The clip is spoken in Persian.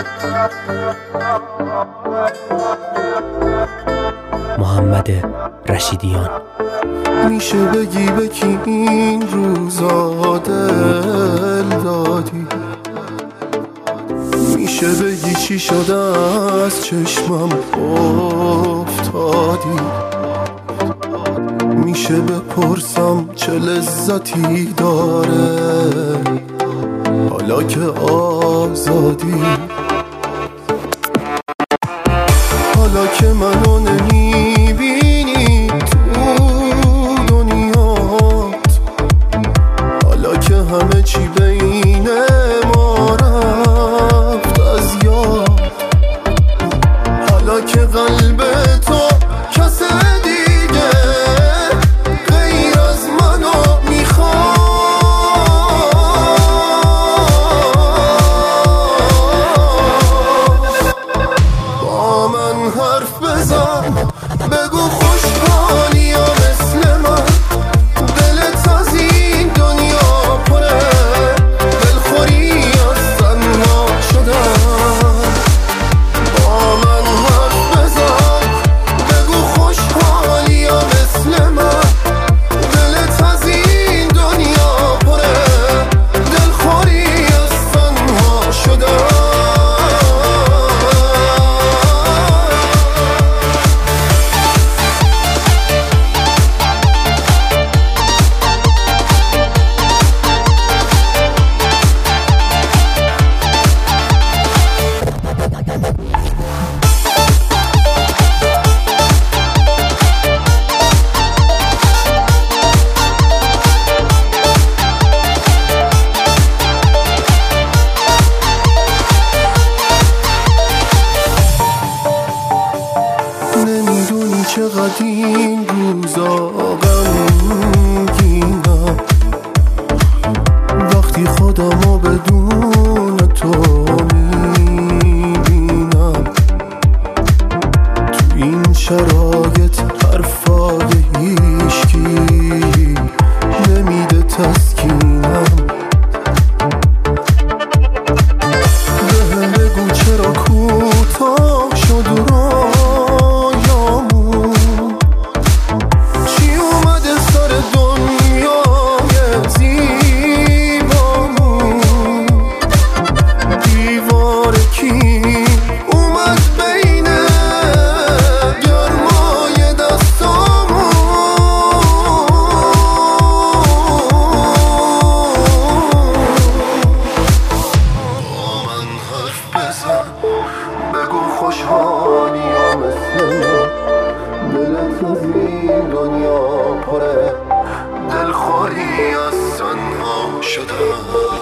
محمد رشیدیان. میشه بگی به کی این روزا دل دادی؟ میشه بگی چی شده از چشمم افتادی؟ میشه بپرسم چه لذتی داره حالا که آزادی؟ حالا که منو نمیبینی تو دنیات، حالا که همه چی بین ما رفت از یاد، حالا که قلب تو کس دیگه غیر از منو میخواد، با من حرف بزن، بگو خوشحالی یا مثل من، دلت از این دنیا پره، دلخوری از تنها شدن. با من حرف بزن، بگو خوشحالی یا مثل من، دلت از این دنیا پره، دلخوری از تنها شدن. نمیدونی چقدر این روزا غمگینم، وقتی خودمو بدون تو میبینم. تو این شرایط حرفای هیچکی نمیده تسکینم. بهم بگو چرا کوتاه شد رویامون، چی اومده سر دنیای زیبامون، دیوار کی اومد بین گرمای دستامون. با من حرف بزن، بگو خوشحالی یا مثل من، دلت از این دنیا پره، دلخوری از تنها شدن.